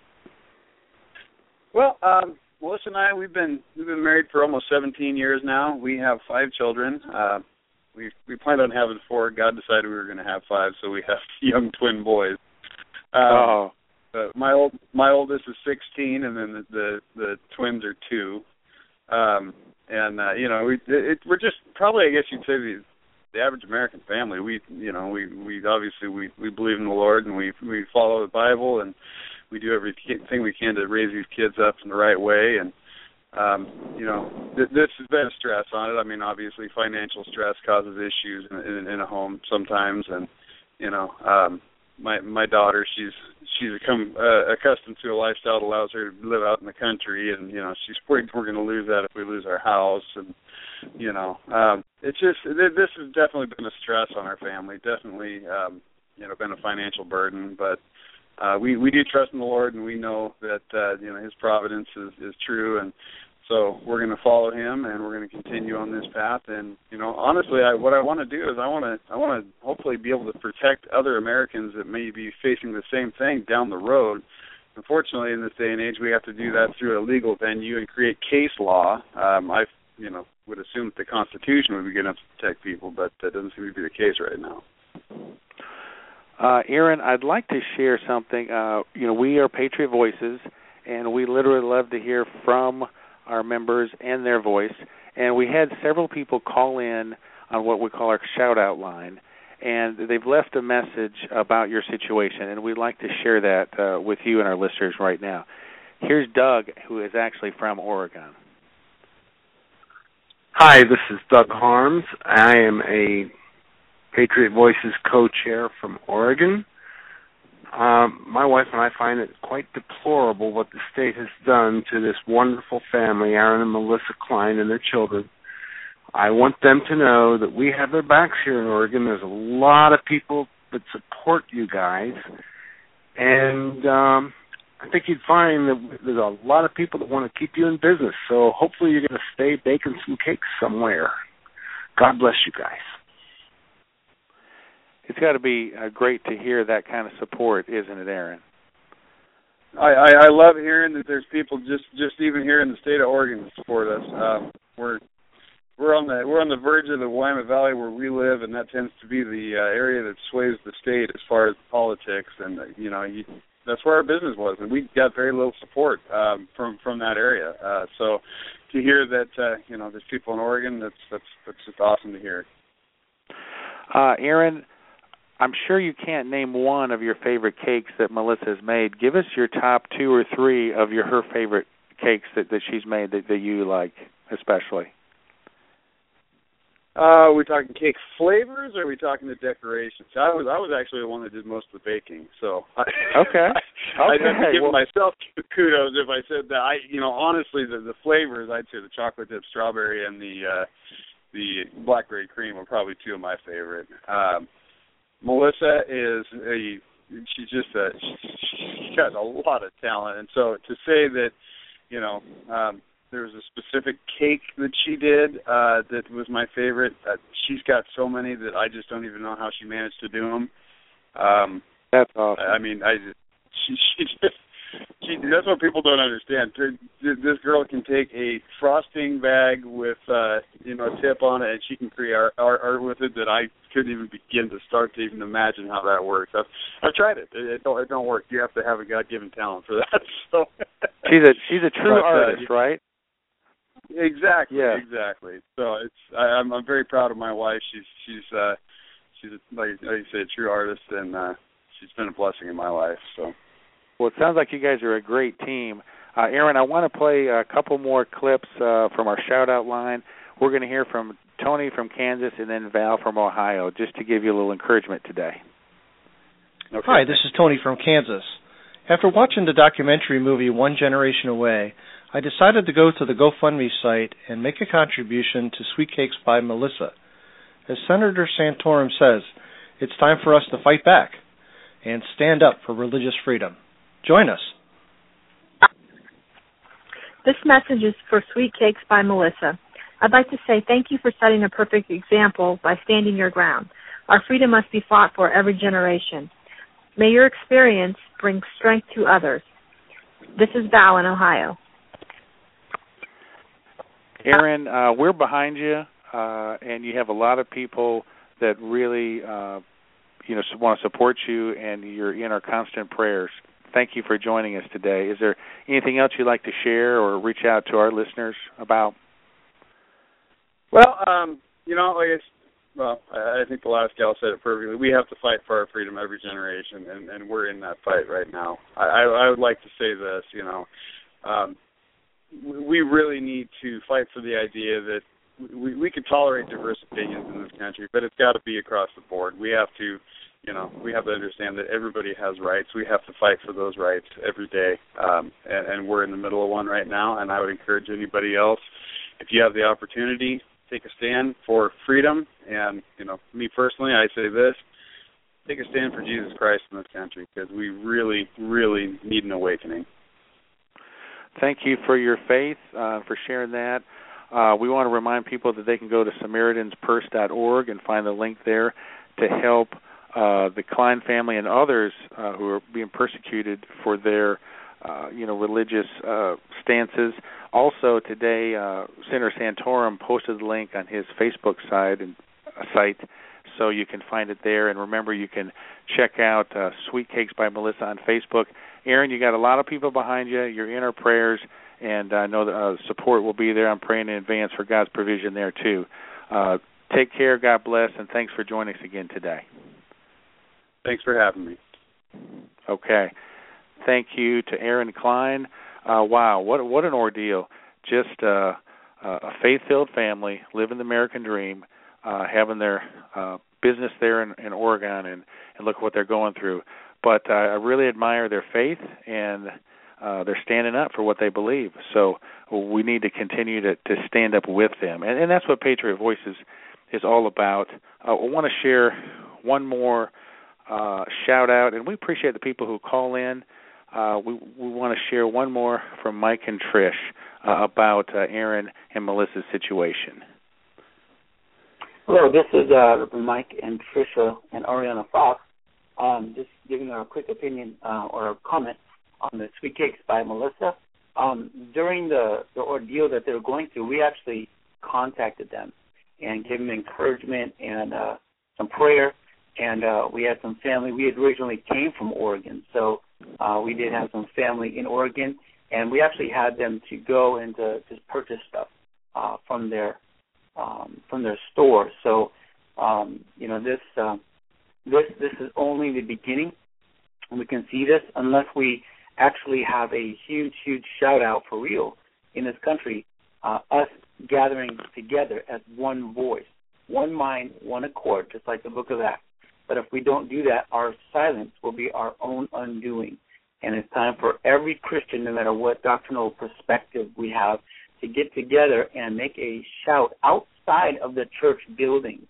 Well, Melissa and I, we've been married for almost 17 years now. We have 5 children. We planned on having 4. God decided we were going to have 5, so we have young twin boys. My oldest is 16, and then the twins are 2. We're just probably, I guess you'd say, the average American family. We obviously we believe in the Lord, and we follow the Bible, and we do everything we can to raise these kids up in the right way. And this has been a stress on it. I mean, obviously, financial stress causes issues in a home sometimes, and my daughter, she's become accustomed to a lifestyle that allows her to live out in the country, and she's worried we're going to lose that if we lose our house, and it's just this has definitely been a stress on our family. Definitely, been a financial burden, but we do trust in the Lord, and we know that His providence is true, and so we're going to follow Him, and we're going to continue on this path. And honestly, what I want to do is I want to hopefully be able to protect other Americans that may be facing the same thing down the road. Unfortunately, in this day and age, we have to do that through a legal venue and create case law. I would assume that the Constitution would be good enough to protect people, but that doesn't seem to be the case right now. Aaron, I'd like to share something. We are Patriot Voices, and we literally love to hear from our members and their voice. And we had several people call in on what we call our shout-out line, and they've left a message about your situation, and we'd like to share that with you and our listeners right now. Here's Doug, who is actually from Oregon. Hi, this is Doug Harms. I am a Patriot Voices co-chair from Oregon. My wife and I find it quite deplorable what the state has done to this wonderful family, Aaron and Melissa Klein and their children. I want them to know that we have their backs here in Oregon. There's a lot of people that support you guys, and I think you'd find that there's a lot of people that want to keep you in business. So hopefully you're going to stay baking some cakes somewhere. God bless you guys. It's got to be great to hear that kind of support, isn't it, Aaron? I love hearing that there's people just even here in the state of Oregon that support us. We're on the verge of the Willamette Valley where we live, and that tends to be the area that sways the state as far as politics. And that's where our business was, and we got very little support from that area. So to hear that there's people in Oregon, that's just awesome to hear. Aaron, I'm sure you can't name one of your favorite cakes that Melissa has made. Give us your top 2 or 3 of her favorite cakes that she's made that you like especially. Are we talking cake flavors, or are we talking the decorations? I was actually the one that did most of the baking, so okay. I'd have to give myself kudos if I said that. Honestly, the flavors, I'd say the chocolate dip strawberry and the blackberry cream are probably 2 of my favorite. Melissa she's got a lot of talent, and so to say that, there was a specific cake that she did that was my favorite. She's got so many that I just don't even know how she managed to do them. That's awesome. I mean, that's what people don't understand. This girl can take a frosting bag with a tip on it, and she can create art with it that I couldn't even begin to start to even imagine how that works. I've tried it. It don't work. You have to have a God-given talent for that. So she's a true artist, right? Exactly. Yeah. Exactly. So I'm very proud of my wife. She's like you say, a true artist, and she's been a blessing in my life. So. Well, it sounds like you guys are a great team. Aaron, I want to play a couple more clips from our shout-out line. We're going to hear from Tony from Kansas and then Val from Ohio, just to give you a little encouragement today. Okay. Hi, this is Tony from Kansas. After watching the documentary movie One Generation Away, I decided to go to the GoFundMe site and make a contribution to Sweet Cakes by Melissa. As Senator Santorum says, it's time for us to fight back and stand up for religious freedom. Join us. This message is for Sweet Cakes by Melissa. I'd like to say thank you for setting a perfect example by standing your ground. Our freedom must be fought for every generation. May your experience bring strength to others. This is Val in Ohio. Aaron, we're behind you, and you have a lot of people that really, want to support you, and you're in our constant prayers. Thank you for joining us today. Is there anything else you'd like to share or reach out to our listeners about? Well, I think the last gal said it perfectly. We have to fight for our freedom every generation, and we're in that fight right now. I would like to say this, we really need to fight for the idea that we can tolerate diverse opinions in this country, but it's got to be across the board. We have to, we have to understand that everybody has rights. We have to fight for those rights every day, and we're in the middle of one right now, and I would encourage anybody else, if you have the opportunity, take a stand for freedom. And, me personally, I say this, take a stand for Jesus Christ in this country, because we really, really need an awakening. Thank you for your faith, for sharing that. We want to remind people that they can go to Samaritan'sPurse.org and find the link there to help the Klein family and others who are being persecuted for their, religious stances. Also today, Senator Santorum posted the link on his Facebook site, so you can find it there. And remember, you can check out Sweet Cakes by Melissa on Facebook. Aaron, you got a lot of people behind you. You're in our prayers, and I know that support will be there. I'm praying in advance for God's provision there, too. Take care, God bless, and thanks for joining us again today. Thanks for having me. Okay. Thank you to Aaron Klein. Wow, what an ordeal. Just a faith-filled family living the American dream, having their business there in Oregon, and look what they're going through. But I really admire their faith, and they're standing up for what they believe. So we need to continue to stand up with them. And that's what Patriot Voices is all about. I want to share one more shout-out, and we appreciate the people who call in. We want to share one more from Mike and Trish about Aaron and Melissa's situation. Hello, this is Mike and Tricia and Ariana Fox. Just giving a quick opinion or a comment on the Sweet Cakes by Melissa. During the ordeal that they were going through, we actually contacted them and gave them encouragement and some prayer. And we had some family. We had originally came from Oregon, so we did have some family in Oregon, and we actually had them to go and to just purchase stuff from their store. So this is only the beginning, and we can see this unless we actually have a huge shout out for real in this country. Us gathering together as one voice, one mind, one accord, just like the Book of Acts. But if we don't do that, our silence will be our own undoing. And it's time for every Christian, no matter what doctrinal perspective we have, to get together and make a shout outside of the church building.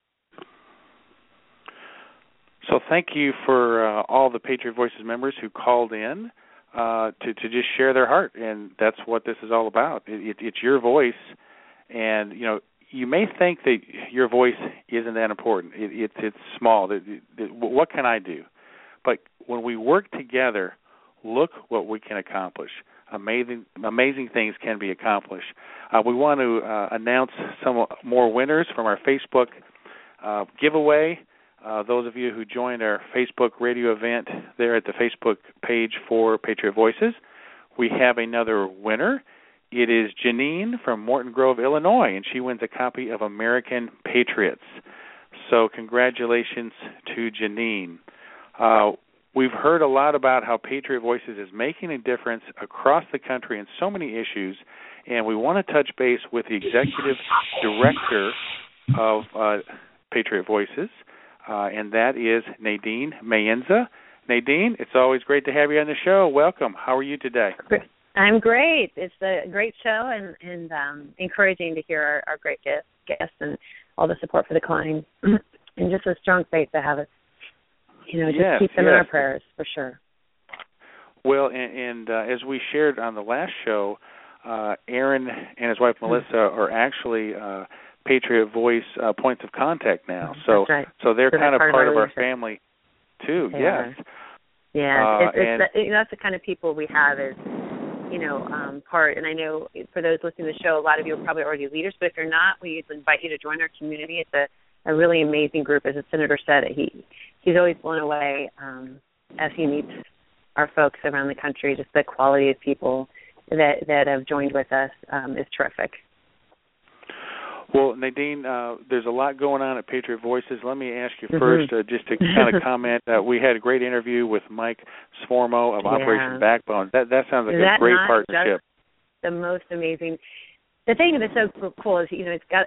So thank you for all the Patriot Voices members who called in to just share their heart. And that's what this is all about. It's your voice. And, you may think that your voice isn't that important. It's small. What can I do? But when we work together, look what we can accomplish. Amazing things can be accomplished. We want to announce some more winners from our Facebook giveaway. Those of you who joined our Facebook radio event there at the Facebook page for Patriot Voices, we have another winner. It is Janine from Morton Grove, Illinois, and she wins a copy of American Patriots. So congratulations to Janine. We've heard a lot about how Patriot Voices is making a difference across the country in so many issues, and we want to touch base with the executive director of Patriot Voices, and that is Nadine Mayenza. Nadine, it's always great to have you on the show. Welcome. How are you today? I'm great. It's a great show and encouraging to hear our great guests and all the support for the clients and just a strong faith to have us, just keep them in our prayers for sure. Well, and as we shared on the last show, Aaron and his wife Melissa are actually Patriot Voice points of contact now. So, that's right. So they're kind of part of our leadership. Family too. They yes. Yeah, that's the kind of people we have is, part. And I know for those listening to the show, a lot of you are probably already leaders. But if you're not, we invite you to join our community. It's a really amazing group. As the Senator said, he's always blown away as he meets our folks around the country. Just the quality of people that have joined with us is terrific. Well, Nadine, there's a lot going on at Patriot Voices. Let me ask you first, just to kind of comment. We had a great interview with Mike Sformo of Operation Backbone. That sounds like a great partnership. That's the most amazing. The thing that's so cool is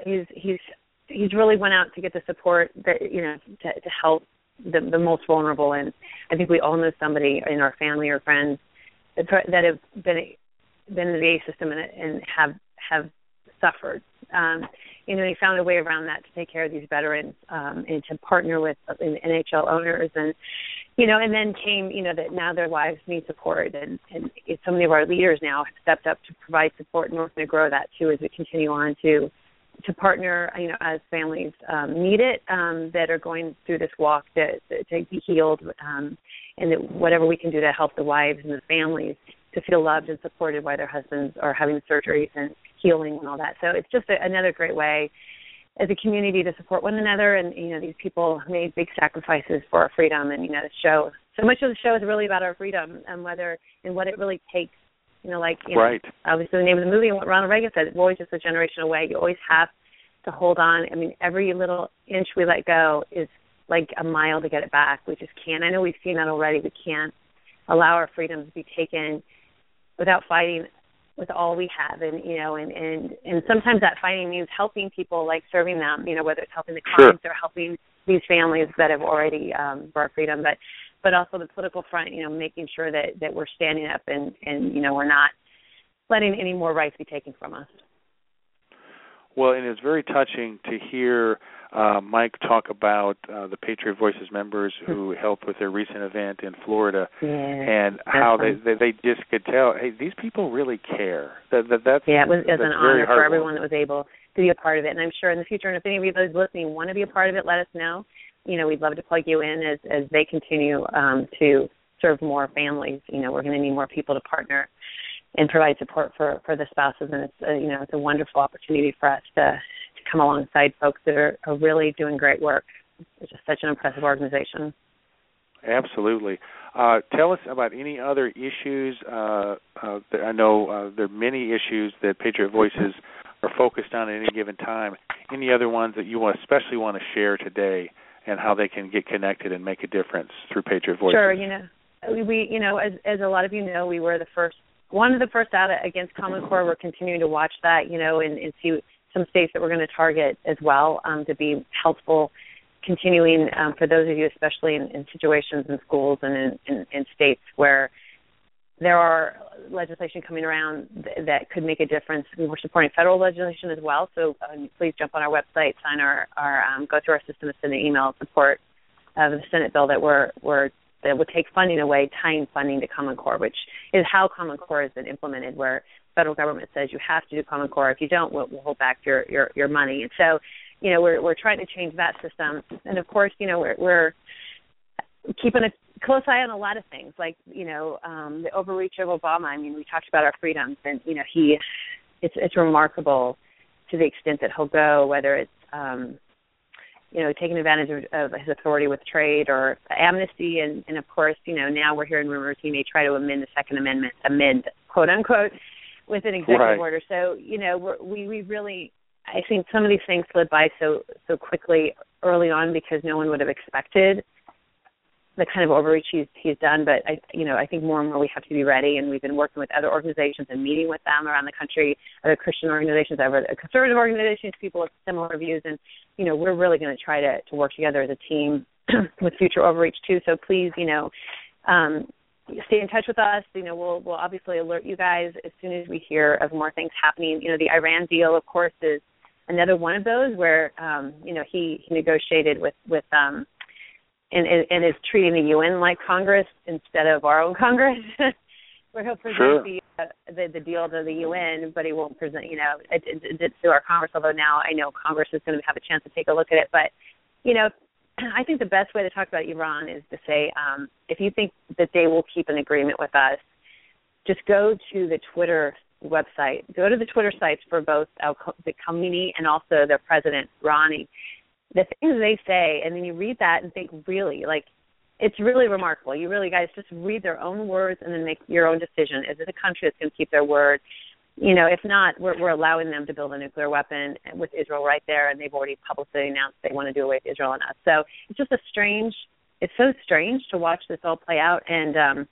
he's really went out to get the support that to help the most vulnerable, and I think we all know somebody in our family or friends that have been in the VA system and have suffered. He found a way around that to take care of these veterans and to partner with NHL owners and then came, that now their lives need support and so many of our leaders now have stepped up to provide support and we're going to grow that too as we continue on to partner, as families need it that are going through this walk to be healed and that whatever we can do to help the wives and the families to feel loved and supported while their husbands are having surgeries and healing and all that. So it's just another great way as a community to support one another. And, these people made big sacrifices for our freedom. And, the show, so much of the show is really about our freedom and what it really takes, right. Obviously the name of the movie and what Ronald Reagan said, we're always just a generation away. You always have to hold on. I mean, every little inch we let go is like a mile to get it back. We just can't. I know we've seen that already. We can't allow our freedom to be taken without fighting with all we have, and sometimes that fighting means helping people, like serving them, whether it's helping the clients or helping these families that have already brought freedom, but also the political front, making sure that we're standing up and we're not letting any more rights be taken from us. Well, and it's very touching to hear Mike talk about the Patriot Voices members who helped with their recent event in Florida, and how they just could tell, hey, these people really care. It was an honor for everyone that was able to be a part of it, and I'm sure in the future, and if any of you those listening want to be a part of it, let us know. We'd love to plug you in as they continue to serve more families. We're going to need more people to partner and provide support for the spouses, and it's a wonderful opportunity for us to come alongside folks that are really doing great work. It's just such an impressive organization. Absolutely. Tell us about any other issues. I know there are many issues that Patriot Voices are focused on at any given time. Any other ones that you especially want to share today, and how they can get connected and make a difference through Patriot Voices? Sure. We as a lot of you know, we were one of the first out against Common Core. We're continuing to watch that, and see some states that we're going to target as well to be helpful, continuing for those of you, especially in situations in schools and in states where there are legislation coming around that could make a difference. We're supporting federal legislation as well, so please jump on our website, sign our go through our system and send an email support of the Senate bill that that would take funding away, tying funding to Common Core, which is how Common Core has been implemented, where federal government says you have to do Common Core. If you don't, we'll hold back your money. And so, we're trying to change that system. And of course, we're keeping a close eye on a lot of things, like the overreach of Obama. I mean, we talked about our freedoms, and it's remarkable to the extent that he'll go, whether it's taking advantage of his authority with trade or amnesty, and of course, now we're hearing rumors he may try to amend the Second Amendment, quote unquote, with an executive order. So, we really, I think some of these things slid by so quickly early on because no one would have expected the kind of overreach he's done. But I think more and more we have to be ready, and we've been working with other organizations and meeting with them around the country, other Christian organizations, other conservative organizations, people with similar views, and we're really going to try to work together as a team with future overreach too. So please, stay in touch with us. We'll obviously alert you guys as soon as we hear of more things happening. The Iran deal, of course, is another one of those where he negotiated with and is treating the UN like Congress instead of our own Congress. Where he'll present the deal to the UN, but he won't present it to our Congress. Although now I know Congress is going to have a chance to take a look at it. But I think the best way to talk about Iran is to say, if you think that they will keep an agreement with us, just go to the Twitter website. Go to the Twitter sites for both the Khamenei and also their president, Rouhani. The things they say, and then you read that and think, really, it's really remarkable. You really, guys, just read their own words and then make your own decision. Is it a country that's going to keep their word? If not, we're allowing them to build a nuclear weapon with Israel right there, and they've already publicly announced they want to do away with Israel and us. So it's just it's so strange to watch this all play out, and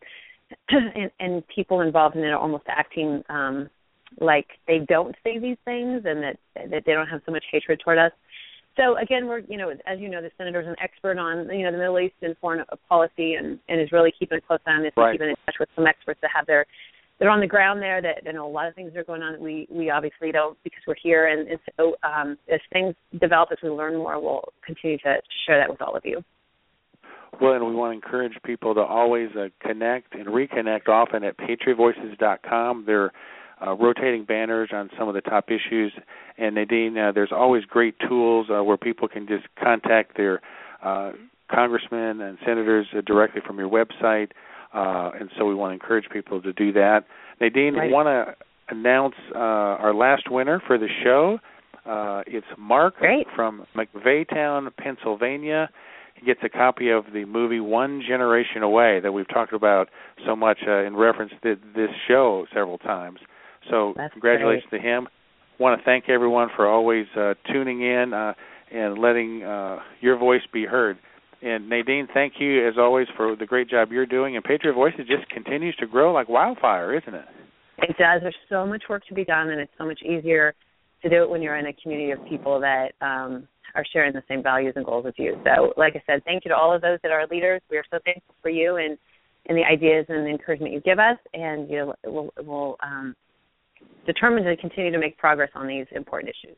people involved in it are almost acting like they don't say these things and that they don't have so much hatred toward us. So again, we're, as you know, the senator's an expert on, the Middle East and foreign policy and is really keeping a close eye on this and keeping in touch with some experts that they're on the ground there that know a lot of things that are going on that we obviously don't because we're here. And so as things develop, as we learn more, we'll continue to share that with all of you. Well, and we want to encourage people to always connect and reconnect often at patriotvoices.com. They're rotating banners on some of the top issues. And Nadine, there's always great tools where people can just contact their congressmen and senators directly from your website. And so we want to encourage people to do that. Nadine, we want to announce our last winner for the show. It's Mark from McVeytown, Pennsylvania. He gets a copy of the movie One Generation Away that we've talked about so much in reference to this show several times. So congratulations to him. I want to thank everyone for always tuning in and letting your voice be heard. And Nadine, thank you as always for the great job you're doing. And Patriot Voices just continues to grow like wildfire, isn't it? It does. There's so much work to be done, and it's so much easier to do it when you're in a community of people that are sharing the same values and goals as you. So, like I said, thank you to all of those that are leaders. We are so thankful for you and the ideas and the encouragement you give us, and we'll determined to continue to make progress on these important issues.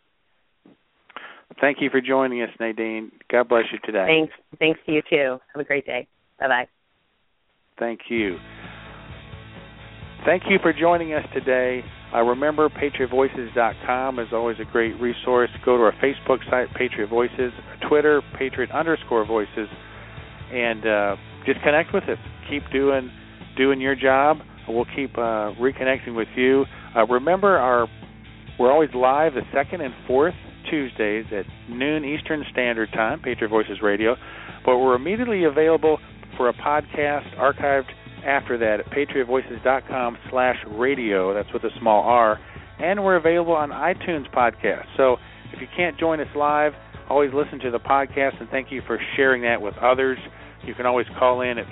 Thank you for joining us, Nadine. God bless you today. Thanks to you, too. Have a great day. Bye-bye. Thank you. Thank you for joining us today. Remember, PatriotVoices.com is always a great resource. Go to our Facebook site, Patriot Voices, Twitter, Patriot_Voices, and just connect with us. Keep doing your job. We'll keep reconnecting with you. Remember, we're always live the second and fourth Tuesdays at noon Eastern Standard Time, Patriot Voices Radio, but we're immediately available for a podcast archived after that at patriotvoices.com/radio. That's with a small r. And we're available on iTunes podcast. So if you can't join us live, always listen to the podcast, and thank you for sharing that with others. You can always call in at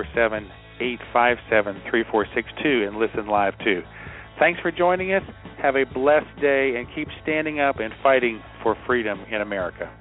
347-857-3462 and listen live too. Thanks for joining us. Have a blessed day and keep standing up and fighting for freedom in America.